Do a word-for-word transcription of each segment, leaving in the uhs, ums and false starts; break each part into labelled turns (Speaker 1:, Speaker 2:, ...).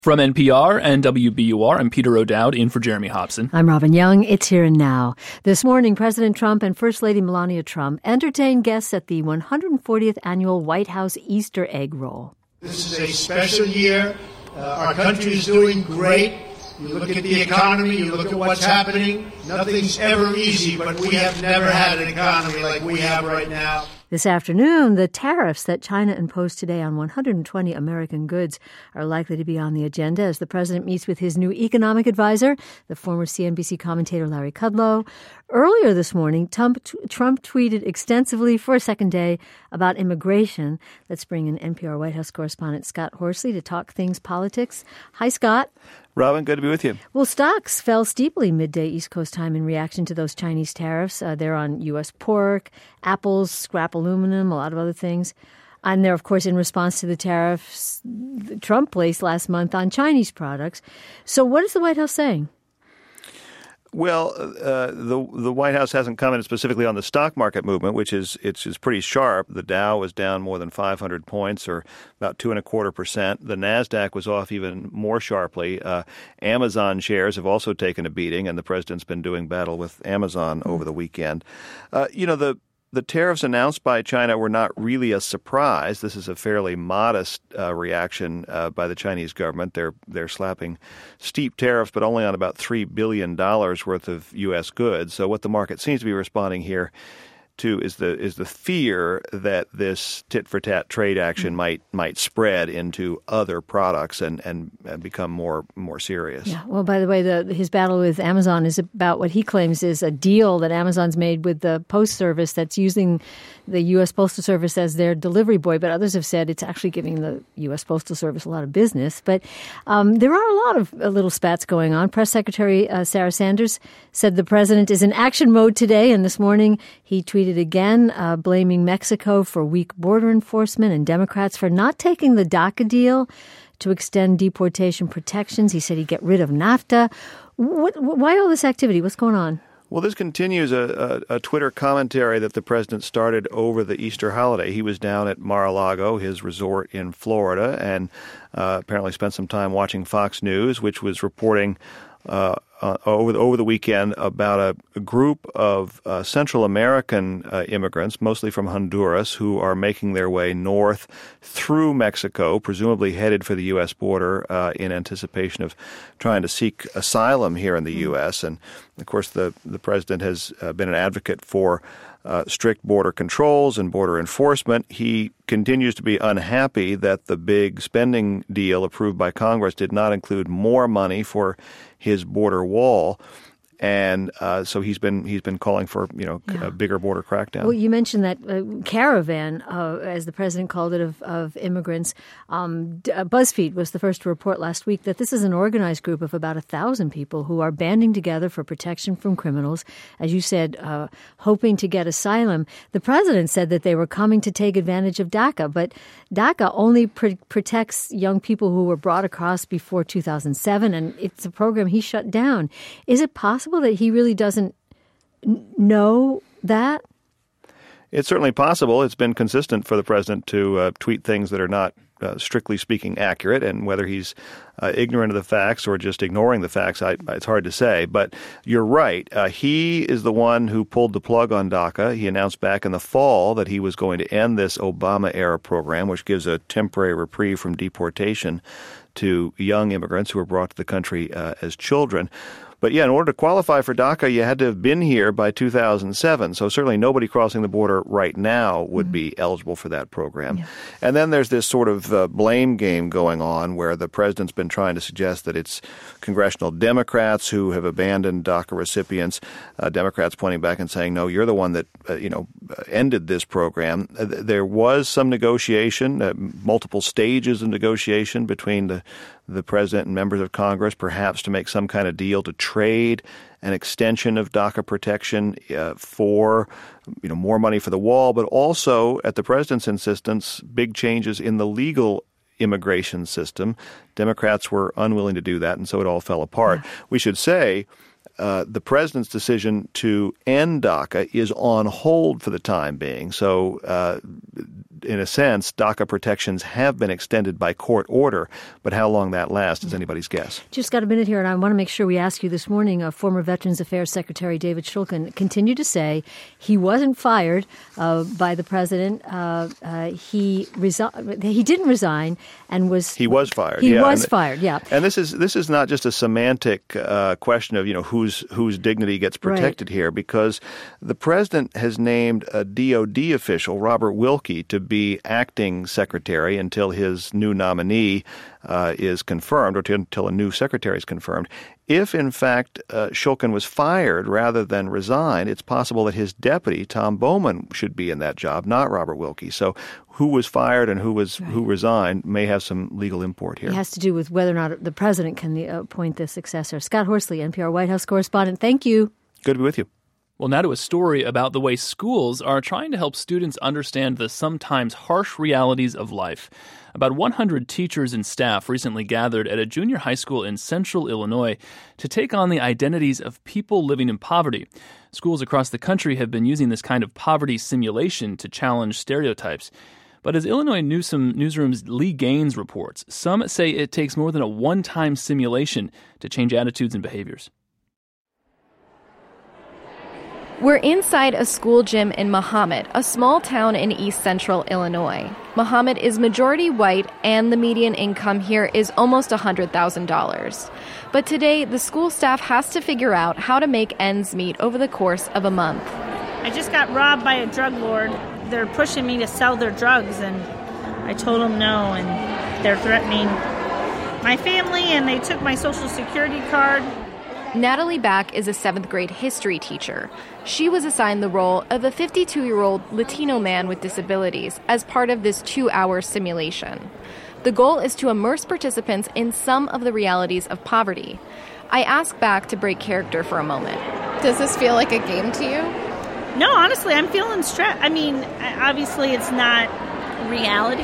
Speaker 1: From N P R and W B U R, I'm Peter O'Dowd, in for Jeremy Hobson.
Speaker 2: I'm Robin Young. It's Here and Now. This morning, President Trump and First Lady Melania Trump entertained guests at the one hundred fortieth Annual White House Easter Egg Roll.
Speaker 3: This is a special year. Uh, our country is doing great. You look at the economy, you look at what's happening. Nothing's ever easy, but we have never had an economy like we have right now.
Speaker 2: This afternoon, the tariffs that China imposed today on one hundred twenty American goods are likely to be on the agenda as the president meets with his new economic advisor, the former C N B C commentator Larry Kudlow. Earlier this morning, Trump, Trump tweeted extensively for a second day about immigration. Let's bring in N P R White House correspondent Scott Horsley to talk things politics. Hi, Scott.
Speaker 4: Robin, good to be with you.
Speaker 2: Well, stocks fell steeply midday East Coast time in reaction to those Chinese tariffs. Uh, they're on U S pork, apples, scrap aluminum, a lot of other things. And they're, of course, in response to the tariffs Trump placed last month on Chinese products. So what is the White House saying?
Speaker 4: Well, uh, the the White House hasn't commented specifically on the stock market movement, which is it's is pretty sharp. The Dow was down more than five hundred points, or about two and a quarter percent. The Nasdaq was off even more sharply. Uh, Amazon shares have also taken a beating, and the president's been doing battle with Amazon over the weekend. Uh, you know, the The tariffs announced by China were not really a surprise. This is a fairly modest uh, reaction uh, by the Chinese government. They're they're slapping steep tariffs, but only on about three billion dollars worth of U S goods. So what the market seems to be responding here to is the is the fear that this tit-for-tat trade action might might spread into other products and, and, and become more more serious.
Speaker 2: Yeah. Well, by the way, the, his battle with Amazon is about what he claims is a deal that Amazon's made with the post service that's using the U S Postal Service as their delivery boy. But others have said it's actually giving the U S Postal Service a lot of business. But um, there are a lot of uh, little spats going on. Press Secretary uh, Sarah Sanders said the president is in action mode today. And this morning he tweeted again, uh, blaming Mexico for weak border enforcement and Democrats for not taking the DACA deal to extend deportation protections. He said he'd get rid of NAFTA. What, why all this activity? What's going on?
Speaker 4: Well, this continues a, a, a Twitter commentary that the president started over the Easter holiday. He was down at Mar-a-Lago, his resort in Florida, and uh, apparently spent some time watching Fox News, which was reporting uh, uh, over, the, over the weekend about a, a group of uh, Central American uh, immigrants, mostly from Honduras, who are making their way north through Mexico, presumably headed for the U S border uh, in anticipation of trying to seek asylum here in the U S. And, of course, the, the president has uh, been an advocate for Uh, strict border controls and border enforcement. He continues to be unhappy that the big spending deal approved by Congress did not include more money for his border wall. And uh, so he's been he's been calling for, you know, yeah. a bigger border crackdown.
Speaker 2: Well, you mentioned that uh, caravan, uh, as the president called it, of, of immigrants. Um, uh, BuzzFeed was the first to report last week that this is an organized group of about a thousand people who are banding together for protection from criminals, as you said, uh, hoping to get asylum. The president said that they were coming to take advantage of DACA, but DACA only pr- protects young people who were brought across before two thousand seven, and it's a program he shut down. Is it possible that he really doesn't n- know that?
Speaker 4: It's certainly possible. It's been consistent for the president to uh, tweet things that are not, uh, strictly speaking, accurate. And whether he's uh, ignorant of the facts or just ignoring the facts, I, it's hard to say. But you're right. Uh, he is the one who pulled the plug on DACA. He announced back in the fall that he was going to end this Obama-era program, which gives a temporary reprieve from deportation to young immigrants who were brought to the country uh, as children. But yeah, in order to qualify for DACA, you had to have been here by two thousand seven. So certainly nobody crossing the border right now would mm-hmm. be eligible for that program. Yeah. And then there's this sort of uh, blame game going on where the president's been trying to suggest that it's congressional Democrats who have abandoned DACA recipients. Uh, Democrats pointing back and saying, no, you're the one that, uh, you know, ended this program. Uh, there was some negotiation, uh, multiple stages of negotiation between the the president and members of Congress, perhaps to make some kind of deal to trade an extension of DACA protection uh, for, you know, more money for the wall, but also, at the president's insistence, big changes in the legal immigration system. Democrats were unwilling to do that, and so it all fell apart. Yeah. We should say uh, the president's decision to end DACA is on hold for the time being. So uh, in a sense, DACA protections have been extended by court order, but how long that lasts is anybody's guess.
Speaker 2: Just got a minute here, and I want to make sure we ask you this morning. Uh, former Veterans Affairs Secretary David Shulkin continued to say he wasn't fired uh, by the president. Uh, uh, he resi- He didn't resign, and was
Speaker 4: he was fired.
Speaker 2: He
Speaker 4: yeah.
Speaker 2: was
Speaker 4: and,
Speaker 2: fired. Yeah,
Speaker 4: and this is this is not just a semantic uh, question of you know whose whose dignity gets protected right. here, because the president has named a D O D official, Robert Wilkie, to be acting secretary until his new nominee uh, is confirmed, or to, until a new secretary is confirmed. If, in fact, uh, Shulkin was fired rather than resigned, it's possible that his deputy, Tom Bowman, should be in that job, not Robert Wilkie. So who was fired and who was right. who resigned may have some legal import here.
Speaker 2: It has to do with whether or not the president can appoint the successor. Scott Horsley, N P R White House correspondent, thank you.
Speaker 4: Good to be with you.
Speaker 1: Well, now to a story about the way schools are trying to help students understand the sometimes harsh realities of life. About one hundred teachers and staff recently gathered at a junior high school in central Illinois to take on the identities of people living in poverty. Schools across the country have been using this kind of poverty simulation to challenge stereotypes. But as Illinois Newsome Newsroom's Lee Gaines reports, some say it takes more than a one-time simulation to change attitudes and behaviors.
Speaker 5: We're inside a school gym in Mahomet, a small town in east central Illinois. Mahomet is majority white, and the median income here is almost one hundred thousand dollars. But today, the school staff has to figure out how to make ends meet over the course of a month.
Speaker 6: I just got robbed by a drug lord. They're pushing me to sell their drugs, and I told them no, and they're threatening my family, and they took my social security card.
Speaker 5: Natalie Back is a seventh grade history teacher. She was assigned the role of a fifty-two-year-old Latino man with disabilities as part of this two-hour simulation. The goal is to immerse participants in some of the realities of poverty. I asked Back to break character for a moment.
Speaker 7: Does this feel like a game to you?
Speaker 6: No, honestly, I'm feeling stressed. I mean, obviously it's not reality.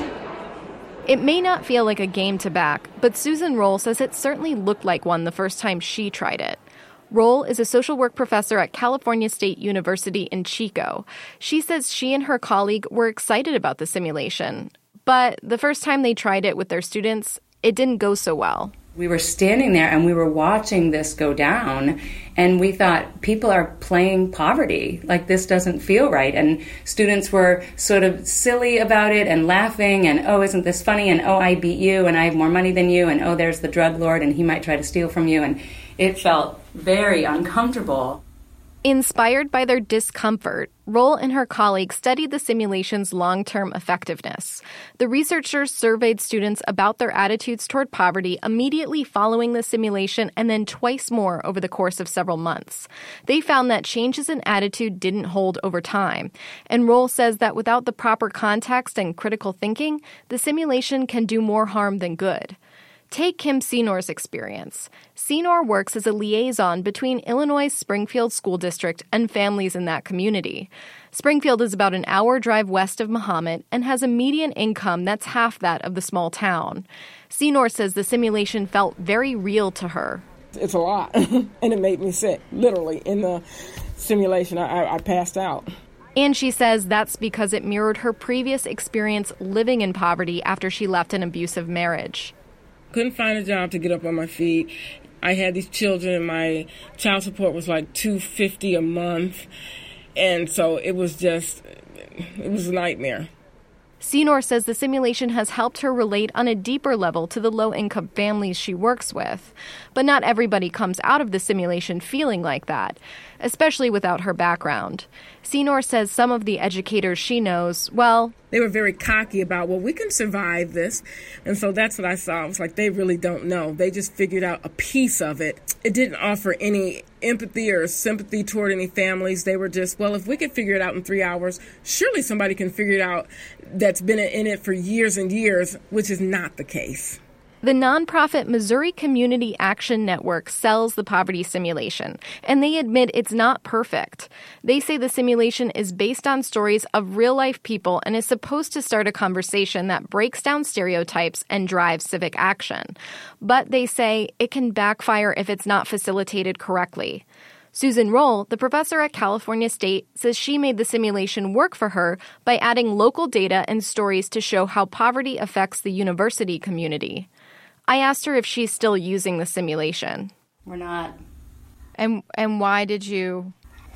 Speaker 5: It may not feel like a game to Back, but Susan Roll says it certainly looked like one the first time she tried it. Roll is a social work professor at California State University in Chico. She says she and her colleague were excited about the simulation, but the first time they tried it with their students, it didn't go so well.
Speaker 8: We were standing there and we were watching this go down, and we thought, people are playing poverty. Like, this doesn't feel right. And students were sort of silly about it and laughing and, oh, isn't this funny? And, oh, I beat you and I have more money than you. And, oh, there's the drug lord and he might try to steal from you. And it felt very uncomfortable.
Speaker 5: Inspired by their discomfort, Roll and her colleagues studied the simulation's long-term effectiveness. The researchers surveyed students about their attitudes toward poverty immediately following the simulation and then twice more over the course of several months. They found that changes in attitude didn't hold over time. And Roll says that without the proper context and critical thinking, the simulation can do more harm than good. Take Kim Senor's experience. Senor works as a liaison between Illinois' Springfield School District and families in that community. Springfield is about an hour drive west of Mahomet and has a median income that's half that of the small town. Senor says the simulation felt very real to her.
Speaker 9: It's a lot, and it made me sick. Literally, in the simulation, I, I passed out.
Speaker 5: And she says that's because it mirrored her previous experience living in poverty after she left an abusive marriage.
Speaker 9: Couldn't find a job to get up on my feet. I had these children, and my child support was like two hundred fifty dollars a month. And so it was just, it was a nightmare.
Speaker 5: Senor says the simulation has helped her relate on a deeper level to the low-income families she works with. But not everybody comes out of the simulation feeling like that, especially without her background. Senor says some of the educators she knows, well,
Speaker 9: they were very cocky about, well, we can survive this. And so that's what I saw. It was like, they really don't know. They just figured out a piece of it. It didn't offer any empathy or sympathy toward any families. They were just, well, if we could figure it out in three hours, surely somebody can figure it out that's been in it for years and years, which is not the case.
Speaker 5: The nonprofit Missouri Community Action Network sells the poverty simulation, and they admit it's not perfect. They say the simulation is based on stories of real-life people and is supposed to start a conversation that breaks down stereotypes and drives civic action. But they say it can backfire if it's not facilitated correctly. Susan Roll, the professor at California State, says she made the simulation work for her by adding local data and stories to show how poverty affects the university community. I asked her if she's still using the simulation.
Speaker 8: We're not.
Speaker 5: And and why did you?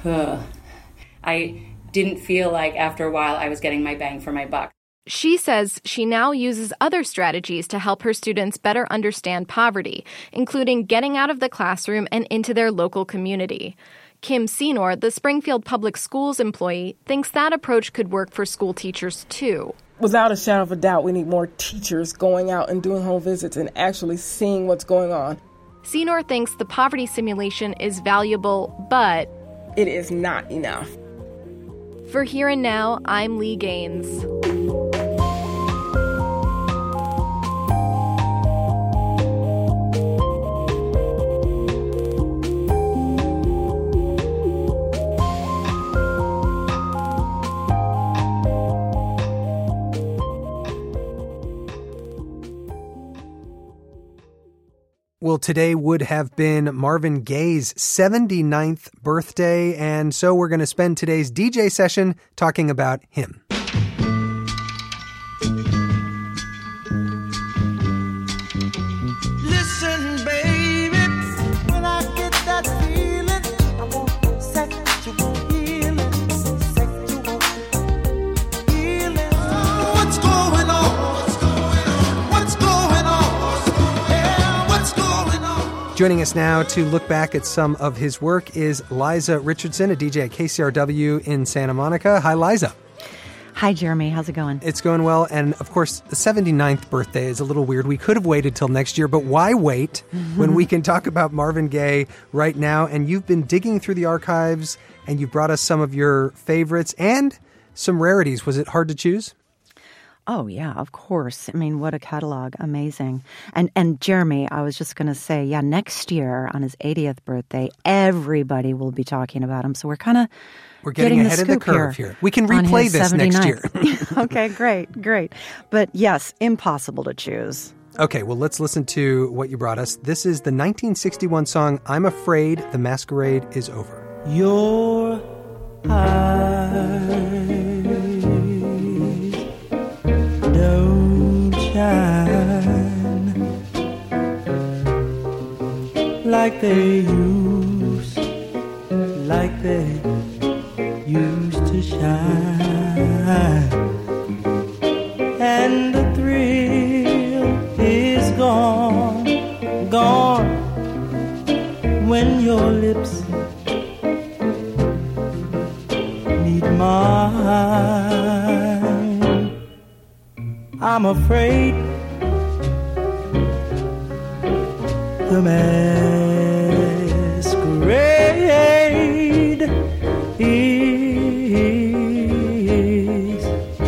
Speaker 8: I didn't feel like after a while I was getting my bang for my buck.
Speaker 5: She says she now uses other strategies to help her students better understand poverty, including getting out of the classroom and into their local community. Kim Senor, the Springfield Public Schools employee, thinks that approach could work for school teachers too.
Speaker 9: Without a shadow of a doubt, we need more teachers going out and doing home visits and actually seeing what's going on.
Speaker 5: Senor thinks the poverty simulation is valuable, but
Speaker 9: it is not enough.
Speaker 5: For Here and Now, I'm Lee Gaines.
Speaker 10: Well, today would have been Marvin Gaye's seventy-ninth birthday, and so we're going to spend today's D J session talking about him.
Speaker 11: Listen, baby, when I get that feeling, I want sexual healing, sexual healing. What's going on? What's going on? What's going on? Yeah, what's going on?
Speaker 10: Joining us now to look back at some of his work is Liza Richardson, a D J at K C R W in Santa Monica. Hi, Liza.
Speaker 12: Hi, Jeremy. How's it going?
Speaker 10: It's going well. And, of course, the seventy-ninth birthday is a little weird. We could have waited till next year, but why wait when we can talk about Marvin Gaye right now? And you've been digging through the archives, and you've brought us some of your favorites and some rarities. Was it hard to choose?
Speaker 12: Oh, yeah, of course. I mean, what a catalog. Amazing. And, and Jeremy, I was just going to say, yeah, next year on his eightieth birthday, everybody will be talking about him. So we're kind of
Speaker 10: We're getting, getting ahead
Speaker 12: the
Speaker 10: of the curve here. here. We can replay this next year.
Speaker 12: Okay, great, great. But yes, impossible to choose.
Speaker 10: Okay, well, let's listen to what you brought us. This is the nineteen sixty-one song, I'm Afraid the Masquerade is Over.
Speaker 11: Your eyes don't shine like they used, like they used to shine, and the thrill is gone, gone when your lips meet mine. I'm afraid the masquerade is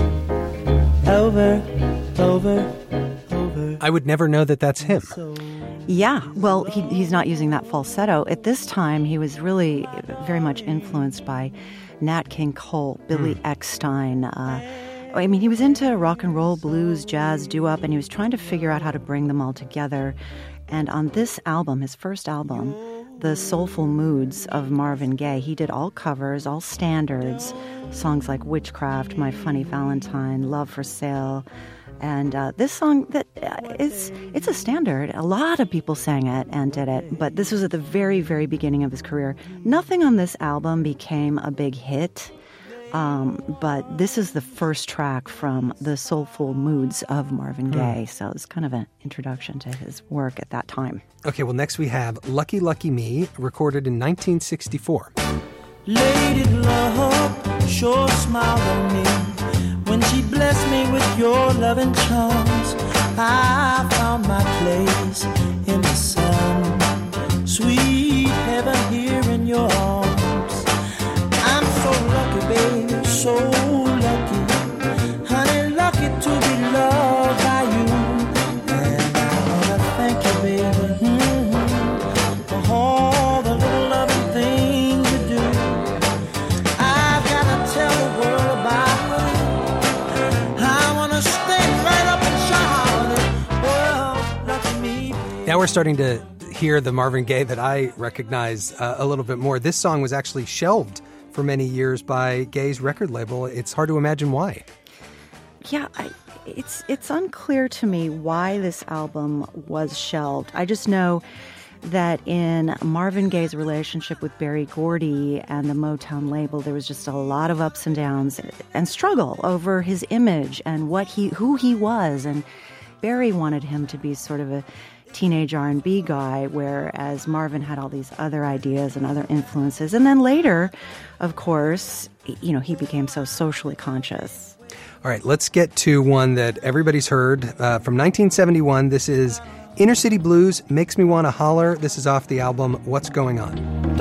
Speaker 11: over, over, over.
Speaker 10: I would never know that that's him.
Speaker 12: Yeah, well, he, he's not using that falsetto. At this time, he was really very much influenced by Nat King Cole, Billy mm. Eckstine. Uh, I mean, he was into rock and roll, blues, jazz, doo-wop, and he was trying to figure out how to bring them all together. And on this album, his first album, The Soulful Moods of Marvin Gaye, he did all covers, all standards, songs like Witchcraft, My Funny Valentine, Love for Sale. And uh, this song, that uh, is, it's a standard. A lot of people sang it and did it, but this was at the very, very beginning of his career. Nothing on this album became a big hit, um, but this is the first track from The Soulful Moods of Marvin Gaye, mm. so it's kind of an introduction to his work at that time.
Speaker 10: Okay, well, next we have Lucky Lucky Me, recorded in nineteen sixty-four.
Speaker 11: Lady Love sure smiled on me when she blessed me with your loving charms. I found my place in the sun, sweet heaven here in your arms. I'm so lucky, baby, so lucky, honey, lucky to be loved by you. And I wanna thank you, baby, mm-hmm, for all the little loving things you do. I've gotta tell the world about
Speaker 10: Now we're starting to hear the Marvin Gaye that I recognize uh, a little bit more. This song was actually shelved for many years by Gaye's record label. It's hard to imagine why.
Speaker 12: Yeah, I, it's it's unclear to me why this album was shelved. I just know that in Marvin Gaye's relationship with Berry Gordy and the Motown label, there was just a lot of ups and downs and struggle over his image and what he who he was. And Berry wanted him to be sort of a teenage R and B guy, whereas Marvin had all these other ideas and other influences. And then later, of course, you know, he became so socially conscious.
Speaker 10: All right, let's get to one that everybody's heard. Uh, from nineteen seventy-one, this is Inner City Blues, Makes Me Wanna Holler. This is off the album What's Going On.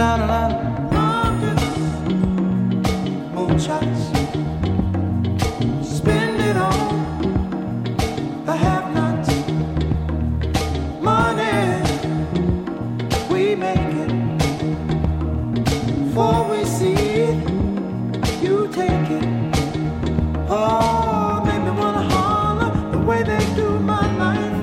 Speaker 11: Spend it on the have-nots. Money, we make it. Before we see it, you take it. Oh, make me wanna holler the way they do my life.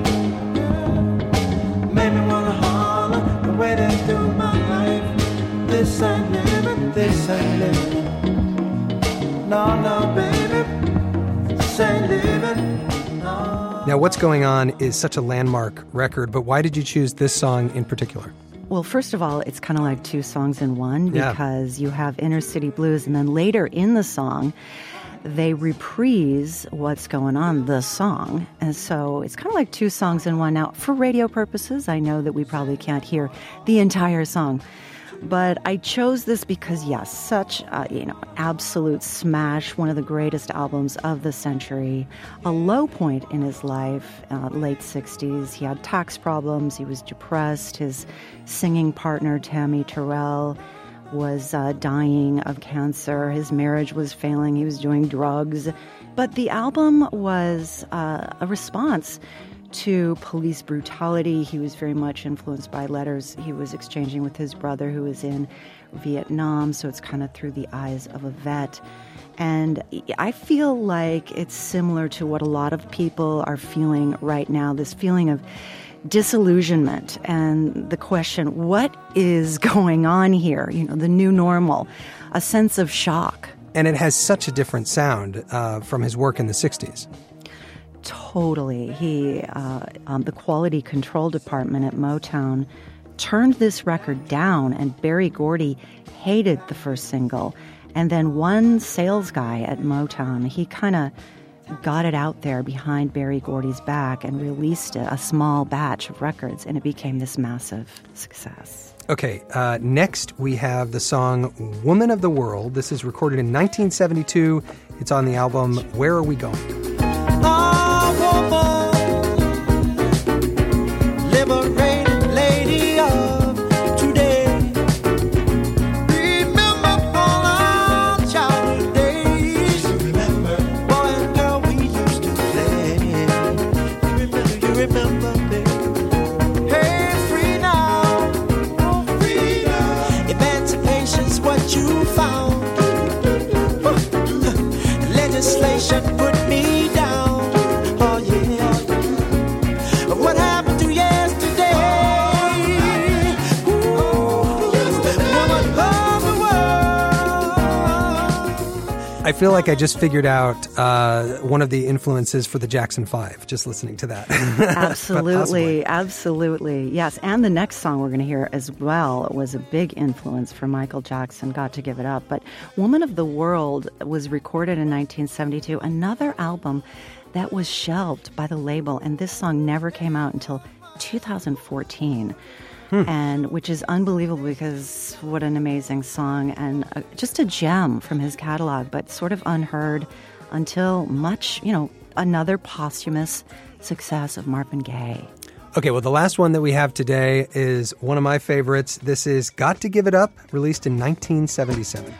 Speaker 11: Make me wanna holler the way they do my life. This ain't living, this ain't living. No, no, baby, this ain't living. No.
Speaker 10: Now, What's Going On is such a landmark record, but why did you choose this song in particular?
Speaker 12: Well, first of all, it's kind of like two songs in one
Speaker 10: Yeah.
Speaker 12: because you have Inner City Blues, and then later in the song, they reprise What's Going On, the song. And so it's kind of like two songs in one. Now, for radio purposes, I know that we probably can't hear the entire song. But I chose this because, yes, such a, you know, absolute smash, one of the greatest albums of the century. A low point in his life, uh, late sixties. He had tax problems. He was depressed. His singing partner, Tammy Terrell, was uh, dying of cancer. His marriage was failing. He was doing drugs. But the album was uh, a response to police brutality. He was very much influenced by letters he was exchanging with his brother who was in Vietnam, so it's kind of through the eyes of a vet. And I feel like it's similar to what a lot of people are feeling right now, this feeling of disillusionment and the question, what is going on here? You know, the new normal, a sense of shock.
Speaker 10: And it has such a different sound uh, from his work in the sixties.
Speaker 12: Totally. He, uh, um, the quality control department at Motown turned this record down, and Berry Gordy hated the first single. And then one sales guy at Motown, he kind of got it out there behind Berry Gordy's back and released it, a small batch of records, and it became this massive success.
Speaker 10: Okay, uh, next we have the song Woman of the World. This is recorded in nineteen seventy-two. It's on the album Where Are We Going?
Speaker 11: Liberated lady of today. Remember all our childhood days. Remember, boy and girl, we used to play. You remember, you remember, baby. Hey, free now, free now. Emancipation's what you found. Legislation put me down.
Speaker 10: I feel like I just figured out uh, one of the influences for the Jackson Five, just listening to that.
Speaker 12: Absolutely, absolutely. Yes, and the next song we're going to hear as well was a big influence for Michael Jackson, Got to Give It Up. But Woman of the World was recorded in nineteen seventy-two, another album that was shelved by the label, and this song never came out until two thousand fourteen. Hmm. And which is unbelievable because what an amazing song and a, just a gem from his catalog, but sort of unheard until much, you know, another posthumous success of Marvin Gaye.
Speaker 10: Okay, well, the last one that we have today is one of my favorites. This is Got to Give It Up, released in nineteen seventy-seven.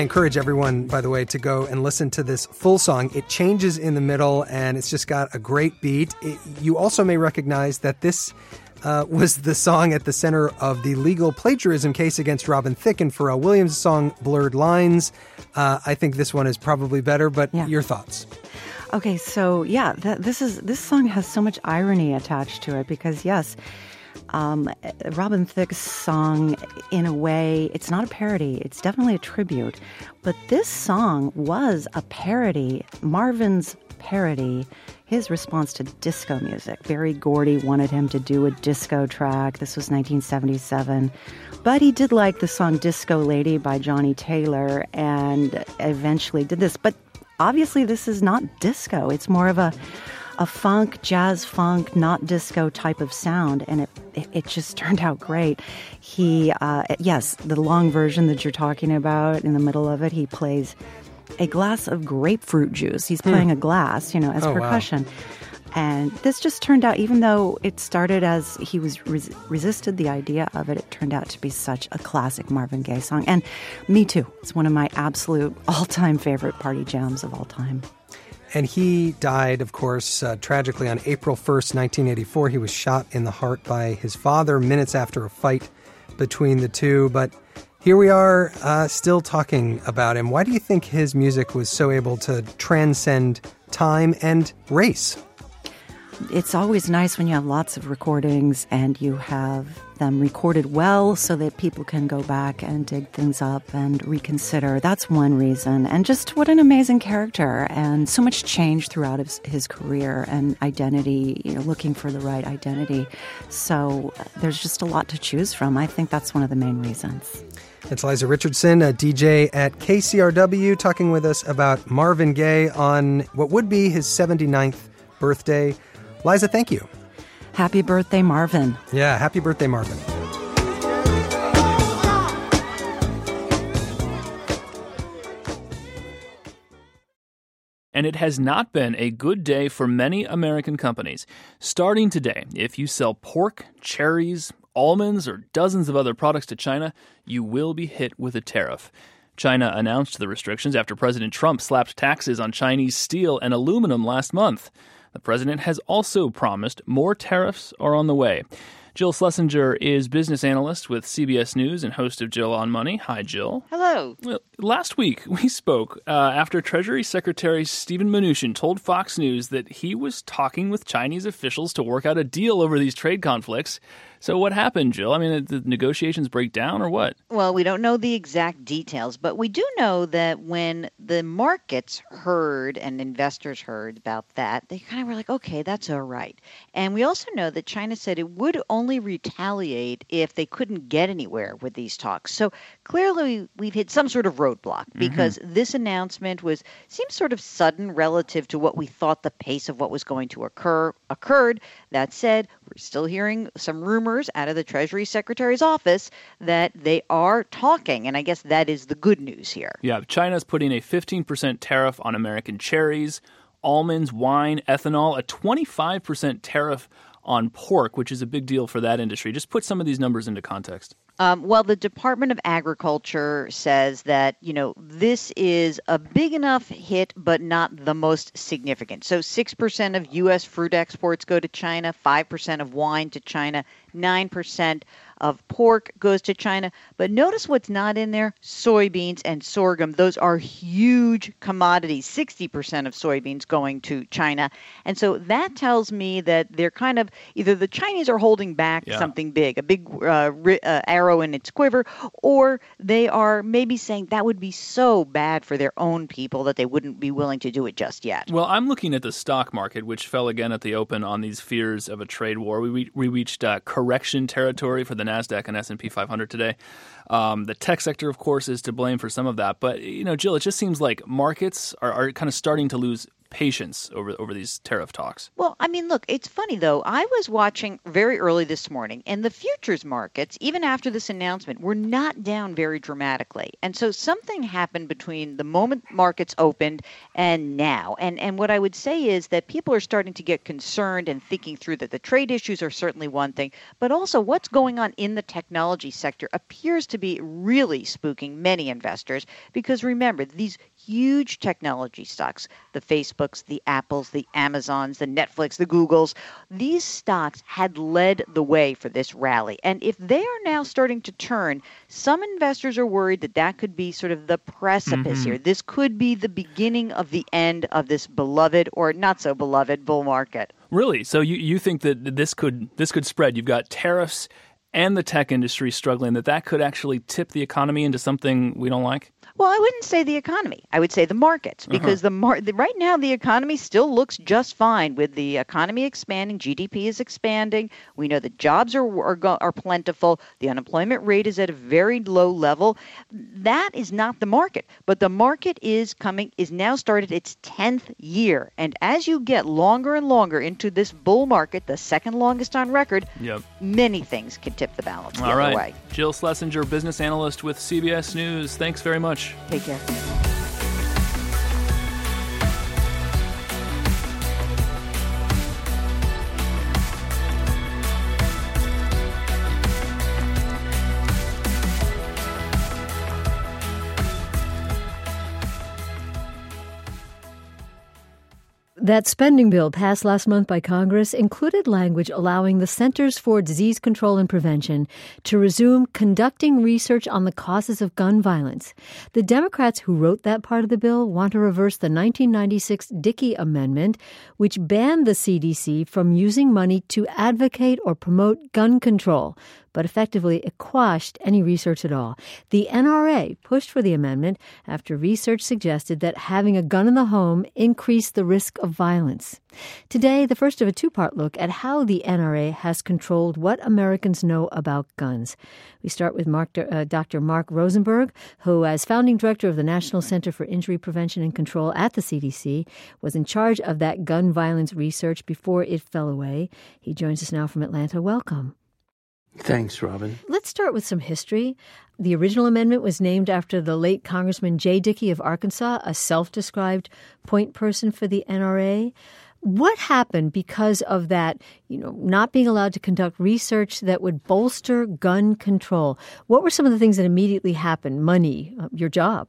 Speaker 10: encourage everyone, by the way, to go and listen to this full song. It changes in the middle, and it's just got a great beat. It, you also may recognize that this uh, was the song at the center of the legal plagiarism case against Robin Thicke and Pharrell Williams' song Blurred Lines. Uh, I think this one is probably better, but yeah. Your thoughts?
Speaker 12: Okay, so yeah, th- this is this song has so much irony attached to it because, yes, Um, Robin Thicke's song, in a way, it's not a parody. It's definitely a tribute. But this song was a parody. Marvin's parody, his response to disco music. Berry Gordy wanted him to do a disco track. This was nineteen seventy-seven. But he did like the song Disco Lady by Johnny Taylor and eventually did this. But obviously this is not disco. It's more of a a funk, jazz funk, not disco type of sound, and it it, it just turned out great. He, uh, yes, the long version that you're talking about, in the middle of it, he plays a glass of grapefruit juice. He's playing hmm. a glass, you know, as oh, percussion. Wow. And this just turned out, even though it started as he was res- resisted the idea of it, it turned out to be such a classic Marvin Gaye song. And me too. It's one of my absolute all-time favorite party jams of all time.
Speaker 10: And he died, of course, uh, tragically on April first, nineteen eighty-four. He was shot in the heart by his father minutes after a fight between the two. But here we are uh, still talking about him. Why do you think his music was so able to transcend time and race?
Speaker 12: It's always nice when you have lots of recordings and you have them recorded well so that people can go back and dig things up and reconsider. That's one reason. And just what an amazing character, and so much change throughout his, his career and identity, you know, looking for the right identity. So uh, there's just a lot to choose from. I think that's one of the main reasons.
Speaker 10: It's Liza Richardson, a D J at K C R W, talking with us about Marvin Gaye on what would be his seventy-ninth birthday. Liza, thank you.
Speaker 12: Happy birthday, Marvin.
Speaker 10: Yeah, happy birthday, Marvin.
Speaker 1: And it has not been a good day for many American companies. Starting today, if you sell pork, cherries, almonds, or dozens of other products to China, you will be hit with a tariff. China announced the restrictions after President Trump slapped taxes on Chinese steel and aluminum last month. The president has also promised more tariffs are on the way. Jill Schlesinger is business analyst with C B S News and host of Jill on Money. Hi, Jill.
Speaker 13: Hello.
Speaker 1: Well, last week, we spoke uh, after Treasury Secretary Steven Mnuchin told Fox News that he was talking with Chinese officials to work out a deal over these trade conflicts. So what happened, Jill? I mean, did the negotiations break down or what?
Speaker 13: Well, we don't know the exact details, but we do know that when the markets heard and investors heard about that, they kind of were like, okay, that's all right. And we also know that China said it would only retaliate if they couldn't get anywhere with these talks. So clearly we've hit some sort of roadblock because mm-hmm. this announcement was seems sort of sudden relative to what we thought the pace of what was going to occur occurred. That said, we're still hearing some rumors out of the Treasury Secretary's office that they are talking, and I guess that is the good news here.
Speaker 1: Yeah, China's putting a fifteen percent tariff on American cherries, almonds, wine, ethanol, a twenty-five percent tariff on pork, which is a big deal for that industry. Just put some of these numbers into context.
Speaker 13: Um, well, the Department of Agriculture says that, you know, this is a big enough hit, but not the most significant. So six percent of U S fruit exports go to China, five percent of wine to China, nine percent of pork goes to China. But notice what's not in there, soybeans and sorghum. Those are huge commodities, sixty percent of soybeans going to China. And so that tells me that they're kind of either the Chinese are holding back yeah. something big, a big uh, uh, arrow in its quiver, or they are maybe saying that would be so bad for their own people that they wouldn't be willing to do it just yet.
Speaker 1: Well, I'm looking at the stock market, which fell again at the open on these fears of a trade war. We, re- we reached uh, correction territory for the NASDAQ and S and P five hundred today. Um, the tech sector, of course, is to blame for some of that. But, you know, Jill, it just seems like markets are, are kind of starting to lose patience over over these tariff talks?
Speaker 13: Well, I mean, look, it's funny, though. I was watching very early this morning, and the futures markets, even after this announcement, were not down very dramatically. And so something happened between the moment markets opened and now. And and what I would say is that people are starting to get concerned and thinking through that the trade issues are certainly one thing, but also what's going on in the technology sector appears to be really spooking many investors because, remember, these huge technology stocks, the Facebooks, the Apples, the Amazons, the Netflix, the Googles, these stocks had led the way for this rally. And if they are now starting to turn, some investors are worried that that could be sort of the precipice mm-hmm. here. This could be the beginning of the end of this beloved or not so beloved bull market.
Speaker 1: Really? So you, you think that this could this could spread? You've got tariffs and the tech industry struggling, that that could actually tip the economy into something we don't like?
Speaker 13: Well, I wouldn't say the economy. I would say the markets, because uh-huh. the, mar- the right now the economy still looks just fine. With the economy expanding, G D P is expanding. We know that jobs are are, go- are plentiful. The unemployment rate is at a very low level. That is not the market, but the market is coming is now started its tenth year, and as you get longer and longer into this bull market, the second longest on record,
Speaker 1: yep.
Speaker 13: many things can tip the balance the
Speaker 1: All
Speaker 13: other
Speaker 1: right.
Speaker 13: way.
Speaker 1: Jill Schlesinger, business analyst with C B S News. Thanks very much.
Speaker 13: Take care.
Speaker 2: That spending bill passed last month by Congress included language allowing the Centers for Disease Control and Prevention to resume conducting research on the causes of gun violence. The Democrats who wrote that part of the bill want to reverse the nineteen ninety-six Dickey Amendment, which banned the C D C from using money to advocate or promote gun control, but effectively it quashed any research at all. The N R A pushed for the amendment after research suggested that having a gun in the home increased the risk of violence. Today, the first of a two-part look at how the N R A has controlled what Americans know about guns. We start with Mark, uh, Doctor Mark Rosenberg, who, as founding director of the National Center for Injury Prevention and Control at the C D C, was in charge of that gun violence research before it fell away. He joins us now from Atlanta. Welcome.
Speaker 14: Thanks, Robin.
Speaker 2: Let's start with some history. The original amendment was named after the late Congressman Jay Dickey of Arkansas, a self-described point person for the N R A. What happened because of that, you know, not being allowed to conduct research that would bolster gun control? What were some of the things that immediately happened? Money, your job?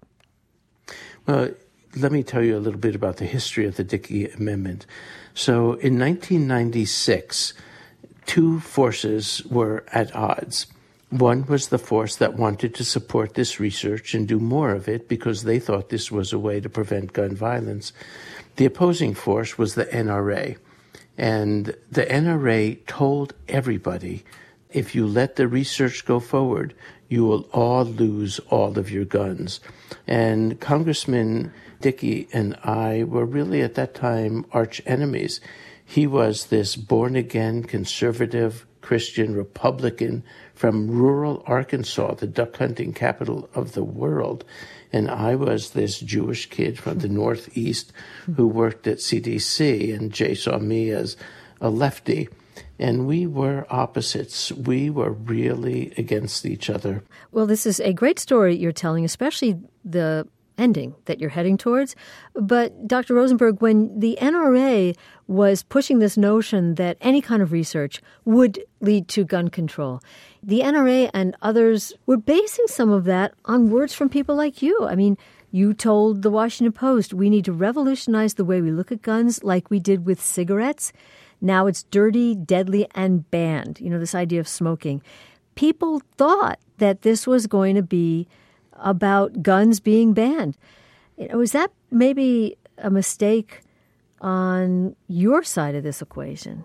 Speaker 14: Well, let me tell you a little bit about the history of the Dickey Amendment. So in nineteen ninety-six, two forces were at odds. One was the force that wanted to support this research and do more of it because they thought this was a way to prevent gun violence. The opposing force was the N R A. And the N R A told everybody, if you let the research go forward, you will all lose all of your guns. And Congressman Dickey and I were really at that time arch enemies. He was this born-again, conservative, Christian Republican from rural Arkansas, the duck hunting capital of the world. And I was this Jewish kid from the Northeast who worked at C D C, and Jay saw me as a lefty. And we were opposites. We were really against each other.
Speaker 2: Well, this is a great story you're telling, especially the ending that you're heading towards. But Doctor Rosenberg, when the N R A was pushing this notion that any kind of research would lead to gun control, the N R A and others were basing some of that on words from people like you. I mean, you told the Washington Post, we need to revolutionize the way we look at guns like we did with cigarettes. Now it's dirty, deadly, and banned. You know, this idea of smoking. People thought that this was going to be about guns being banned. Was that maybe a mistake on your side of this equation?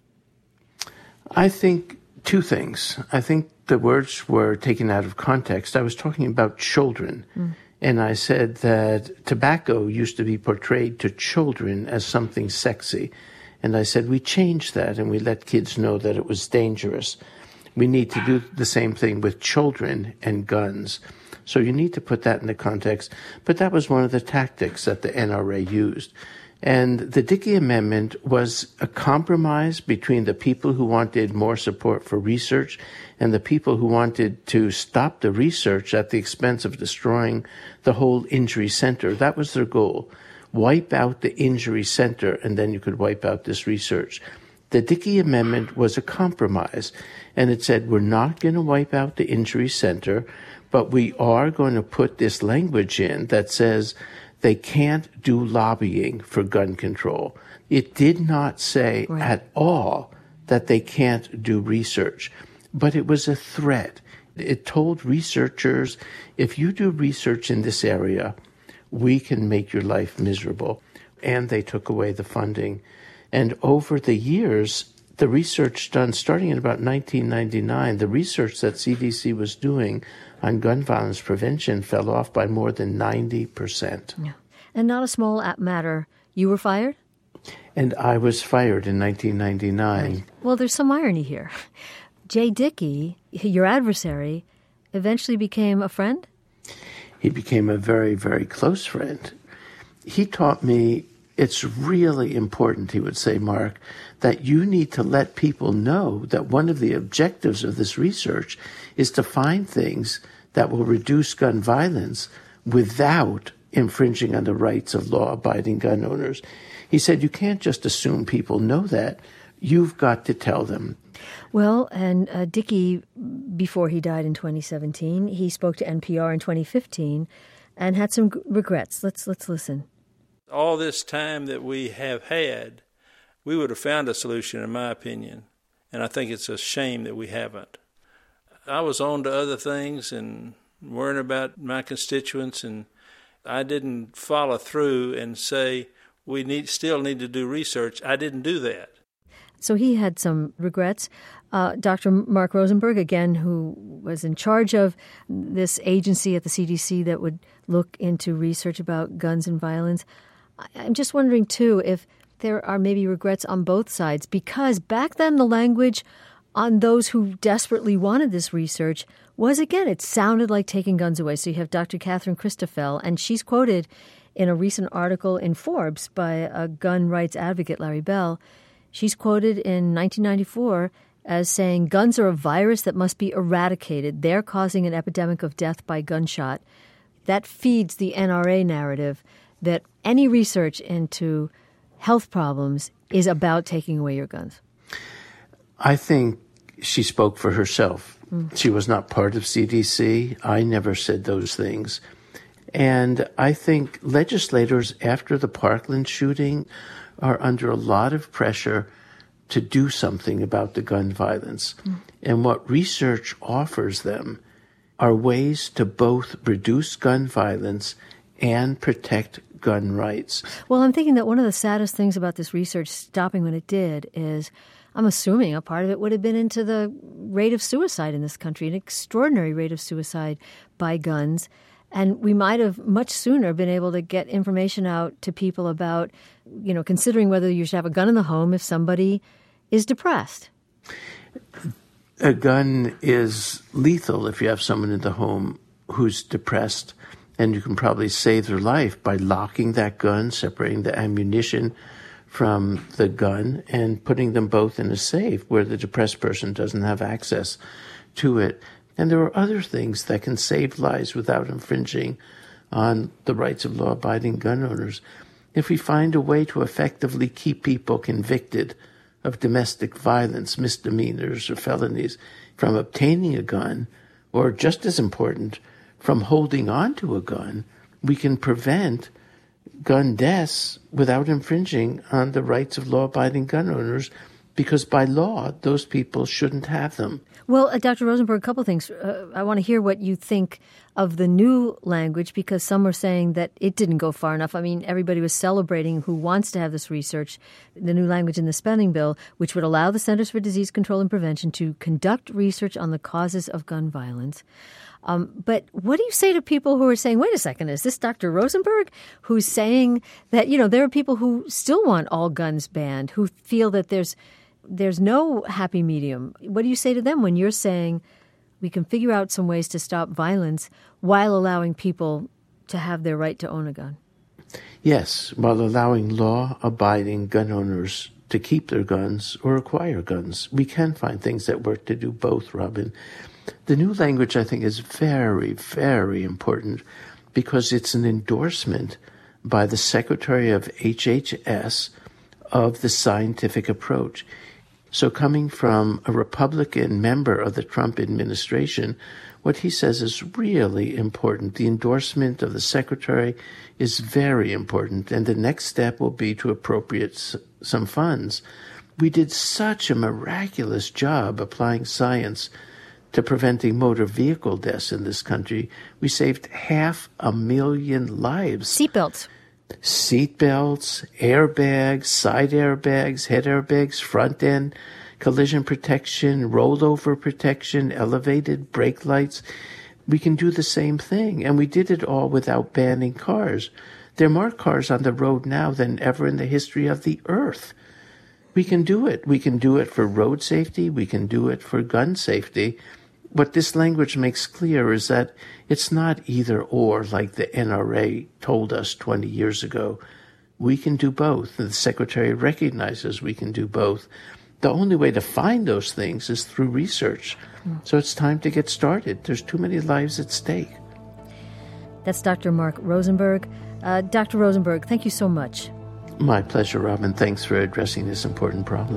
Speaker 14: I think two things. I think the words were taken out of context. I was talking about children, mm. and I said that tobacco used to be portrayed to children as something sexy. And I said we changed that and we let kids know that it was dangerous. We need to do the same thing with children and guns. So you need to put that in the context. But that was one of the tactics that the N R A used. And the Dickey Amendment was a compromise between the people who wanted more support for research and the people who wanted to stop the research at the expense of destroying the whole injury center. That was their goal. Wipe out the injury center, and then you could wipe out this research. The Dickey Amendment was a compromise, and it said we're not going to wipe out the injury center, but we are going to put this language in that says they can't do lobbying for gun control. It did not say right. at all that they can't do research, but it was a threat. It told researchers, if you do research in this area, we can make your life miserable. And they took away the funding. And over the years, the research done, starting in about nineteen ninety-nine, the research that C D C was doing on gun violence prevention fell off by more than ninety percent.
Speaker 2: Yeah. And not a small matter. You were fired?
Speaker 14: And I was fired in nineteen ninety-nine.
Speaker 2: Right. Well, there's some irony here. Jay Dickey, your adversary, eventually became a friend?
Speaker 14: He became a very, very close friend. He taught me it's really important, he would say, Mark, that you need to let people know that one of the objectives of this research is to find things that will reduce gun violence without infringing on the rights of law-abiding gun owners. He said, you can't just assume people know that. You've got to tell them.
Speaker 2: Well, and uh, Dickey, before he died in twenty seventeen, he spoke to N P R in twenty fifteen and had some g- regrets. Let's let's listen.
Speaker 15: All this time that we have had, we would have found a solution, in my opinion, and I think it's a shame that we haven't. I was on to other things and worrying about my constituents, and I didn't follow through and say we need still need to do research. I didn't do that.
Speaker 2: So he had some regrets. Uh, Doctor Mark Rosenberg, again, who was in charge of this agency at the C D C that would look into research about guns and violence. I'm just wondering, too, if there are maybe regrets on both sides, because back then the language on those who desperately wanted this research was, again, it sounded like taking guns away. So you have Doctor Catherine Christoffel, and she's quoted in a recent article in Forbes by a gun rights advocate, Larry Bell. She's quoted in nineteen ninety-four as saying, guns are a virus that must be eradicated. They're causing an epidemic of death by gunshot. That feeds the N R A narrative that any research into health problems is about taking away your guns.
Speaker 14: I think she spoke for herself. Mm. She was not part of C D C. I never said those things. And I think legislators after the Parkland shooting are under a lot of pressure to do something about the gun violence. Mm. And what research offers them are ways to both reduce gun violence and protect gun rights.
Speaker 2: Well, I'm thinking that one of the saddest things about this research stopping when it did is, I'm assuming a part of it would have been into the rate of suicide in this country, an extraordinary rate of suicide by guns. And we might have much sooner been able to get information out to people about, you know, considering whether you should have a gun in the home if somebody is depressed.
Speaker 14: A gun is lethal if you have someone in the home who's depressed, and you can probably save their life by locking that gun, separating the ammunition from the gun, and putting them both in a safe where the depressed person doesn't have access to it. And there are other things that can save lives without infringing on the rights of law-abiding gun owners. If we find a way to effectively keep people convicted of domestic violence, misdemeanors, or felonies from obtaining a gun, or just as important, from holding on to a gun, we can prevent gun deaths without infringing on the rights of law-abiding gun owners, because by law, those people shouldn't have them.
Speaker 2: Well, uh, Doctor Rosenberg, a couple of things. Uh, I want to hear what you think of the new language, because some are saying that it didn't go far enough. I mean, everybody was celebrating who wants to have this research, the new language in the spending bill, which would allow the Centers for Disease Control and Prevention to conduct research on the causes of gun violence. Um, but what do you say to people who are saying, wait a second, is this Doctor Rosenberg who's saying that, you know, there are people who still want all guns banned, who feel that there's there's no happy medium? What do you say to them when you're saying we can figure out some ways to stop violence while allowing people to have their right to own a gun?
Speaker 14: Yes, while allowing law-abiding gun owners to keep their guns or acquire guns. We can find things that work to do both, Robin. The new language, I think, is very, very important because it's an endorsement by the Secretary of H H S of the scientific approach. So coming from a Republican member of the Trump administration, what he says is really important. The endorsement of the Secretary is very important, and the next step will be to appropriate s- some funds. We did such a miraculous job applying science to preventing motor vehicle deaths in this country. We saved half a million lives.
Speaker 2: Seatbelts.
Speaker 14: Seatbelts, airbags, side airbags, head airbags, front end, collision protection, rollover protection, elevated brake lights. We can do the same thing, and we did it all without banning cars. There are more cars on the road now than ever in the history of the earth. We can do it. We can do it for road safety. We can do it for gun safety. What this language makes clear is that it's not either or like the N R A told us twenty years ago. We can do both. The Secretary recognizes we can do both. The only way to find those things is through research. So it's time to get started. There's too many lives at stake.
Speaker 2: That's Doctor Mark Rosenberg. Uh, Doctor Rosenberg, thank you so much.
Speaker 14: My pleasure, Robin. Thanks for addressing this important problem.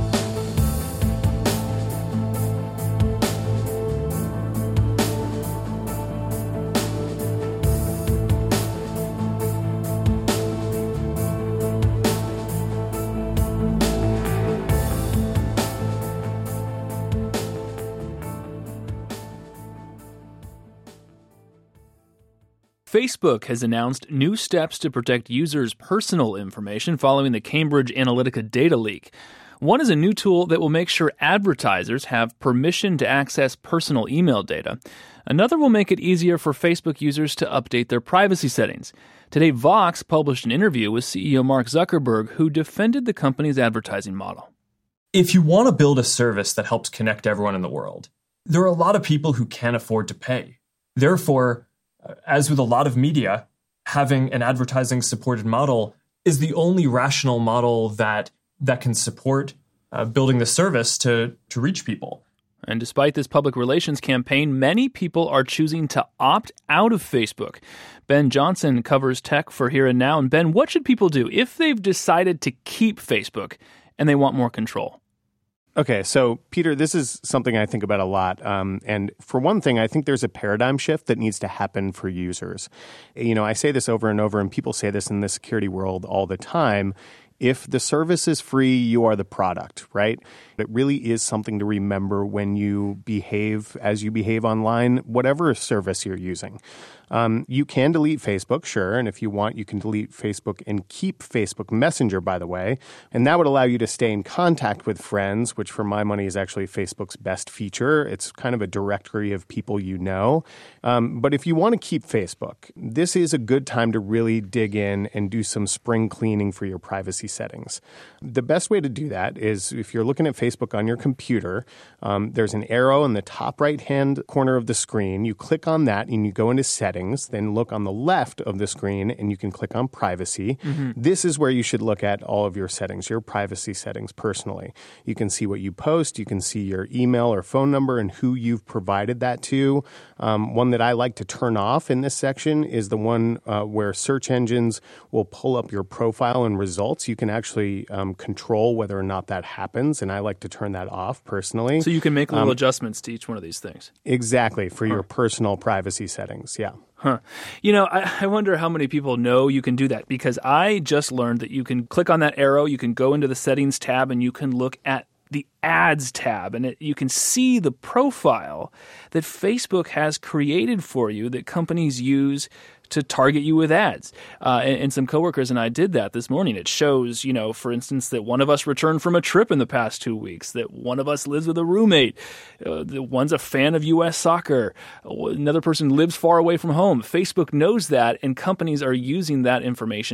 Speaker 1: Facebook has announced new steps to protect users' personal information following the Cambridge Analytica data leak. One is a new tool that will make sure advertisers have permission to access personal email data. Another will make it easier for Facebook users to update their privacy settings. Today, Vox published an interview with C E O Mark Zuckerberg, who defended the company's advertising model.
Speaker 16: If you want to build a service that helps connect everyone in the world, there are a lot of people who can't afford to pay. Therefore, as with a lot of media, having an advertising-supported model is the only rational model that that can support uh, building the service to, to reach people.
Speaker 1: And despite this public relations campaign, many people are choosing to opt out of Facebook. Ben Johnson covers tech for Here and Now. And Ben, what should people do if they've decided to keep Facebook and they want more control?
Speaker 17: Okay, so Peter, this is something I think about a lot. Um, and for one thing, I think there's a paradigm shift that needs to happen for users. You know, I say this over and over, and people say this in the security world all the time. If the service is free, you are the product, right? It really is something to remember when you behave as you behave online, whatever service you're using. Um, you can delete Facebook, sure, and if you want, you can delete Facebook and keep Facebook Messenger, by the way, and that would allow you to stay in contact with friends, which for my money is actually Facebook's best feature. It's kind of a directory of people you know. Um, but if you want to keep Facebook, this is a good time to really dig in and do some spring cleaning for your privacy settings. The best way to do that is if you're looking at Facebook on your computer, um, there's an arrow in the top right-hand corner of the screen. You click on that and you go into settings. Then look on the left of the screen and you can click on privacy. Mm-hmm. This is where you should look at all of your settings, your privacy settings personally. You can see what you post. You can see your email or phone number and who you've provided that to. Um, one that I like to turn off in this section is the one uh, where search engines will pull up your profile and results. You can actually um, control whether or not that happens, and I like to turn that off personally.
Speaker 1: So you can make little
Speaker 17: um,
Speaker 1: adjustments to each one of these things.
Speaker 17: Exactly, for
Speaker 1: huh.
Speaker 17: your personal privacy settings, yeah.
Speaker 1: Huh. You know, I, I wonder how many people know you can do that, because I just learned that you can click on that arrow, you can go into the settings tab, and you can look at the ads tab, and it, you can see the profile that Facebook has created for you that companies use to target you with ads. Uh, and, and some coworkers and I did that this morning. It shows, you know, for instance, that one of us returned from a trip in the past two weeks, that one of us lives with a roommate, uh, the one's a fan of U S soccer, another person lives far away from home. Facebook knows that, and companies are using that information to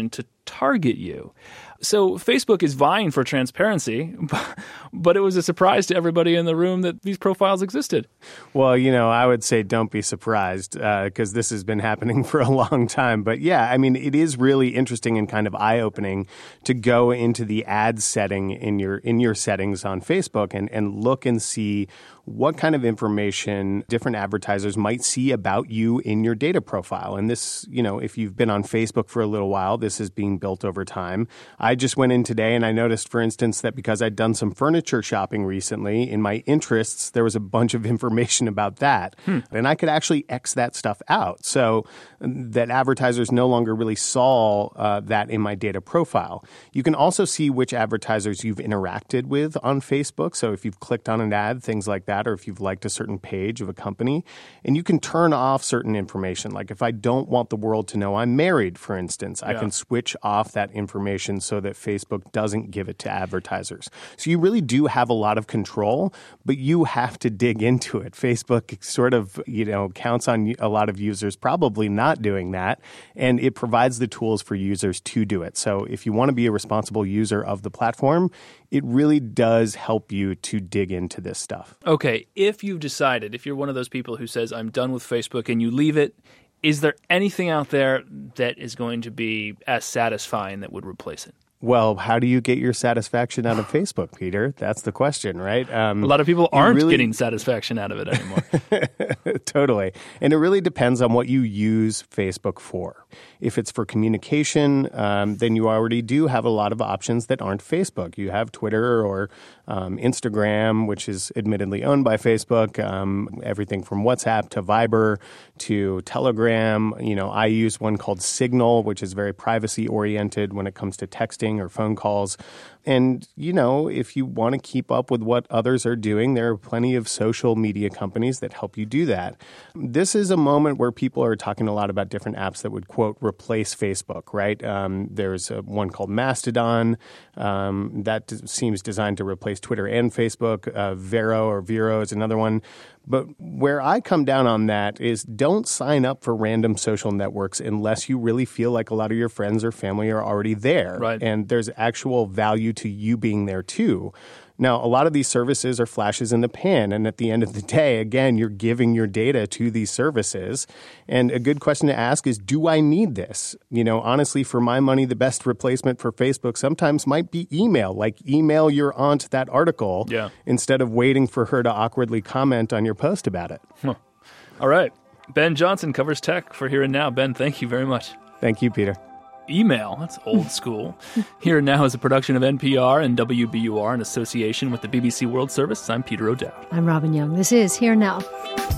Speaker 1: target you. So Facebook is vying for transparency, but it was a surprise to everybody in the room that these profiles existed.
Speaker 17: Well, you know, I would say don't be surprised because uh, this has been happening for a long time. But yeah, I mean, it is really interesting and kind of eye-opening to go into the ad setting in your in your settings on Facebook and, and look and see what kind of information different advertisers might see about you in your data profile. And this, you know, if you've been on Facebook for a little while, this is being built over time. I just went in today and I noticed, for instance, that because I'd done some furniture shopping recently, in my interests, there was a bunch of information about that. Hmm. And I could actually X that stuff out so that advertisers no longer really saw uh, that in my data profile. You can also see which advertisers you've interacted with on Facebook. So if you've clicked on an ad, things like that, or if you've liked a certain page of a company, and you can turn off certain information. Like if I don't want the world to know I'm married, for instance, yeah. I can switch off that information so that Facebook doesn't give it to advertisers. So you really do have a lot of control, but you have to dig into it. Facebook sort of, you know, counts on a lot of users probably not doing that, and it provides the tools for users to do it. So if you want to be a responsible user of the platform, it really does help you to dig into this stuff.
Speaker 1: Okay, if you've decided, if you're one of those people who says, I'm done with Facebook, and you leave it, is there anything out there that is going to be as satisfying that would replace it?
Speaker 17: Well, how do you get your satisfaction out of Facebook, Peter? That's the question, right? Um,
Speaker 1: a lot of people aren't really getting satisfaction out of it anymore.
Speaker 17: Totally. And it really depends on what you use Facebook for. If it's for communication, um, then you already do have a lot of options that aren't Facebook. You have Twitter or um, Instagram, which is admittedly owned by Facebook, um, everything from WhatsApp to Viber to Telegram. You know, I use one called Signal, which is very privacy-oriented when it comes to texting or phone calls. And, you know, if you want to keep up with what others are doing, there are plenty of social media companies that help you do that. This is a moment where people are talking a lot about different apps that would, quote, replace Facebook, right? Um, there's a, one called Mastodon um, that d- seems designed to replace Twitter and Facebook. Uh, Vero or Vero is another one. But where I come down on that is don't sign up for random social networks unless you really feel like a lot of your friends or family are already there.
Speaker 1: Right.
Speaker 17: And there's actual value to you being there too. Now, a lot of these services are flashes in the pan. And at the end of the day, again, you're giving your data to these services. And a good question to ask is, do I need this? You know, honestly, for my money, the best replacement for Facebook sometimes might be email. Like email your aunt that article
Speaker 1: yeah.
Speaker 17: instead of waiting for her to awkwardly comment on your post about it.
Speaker 1: Huh. All right. Ben Johnson covers tech for Here and Now. Ben, thank you very much.
Speaker 17: Thank you, Peter.
Speaker 1: Email, that's old school. Here and Now is a production of N P R and W B U R in association with the B B C World Service. I'm Peter O'Dowd.
Speaker 2: I'm Robin Young. This is Here and Now.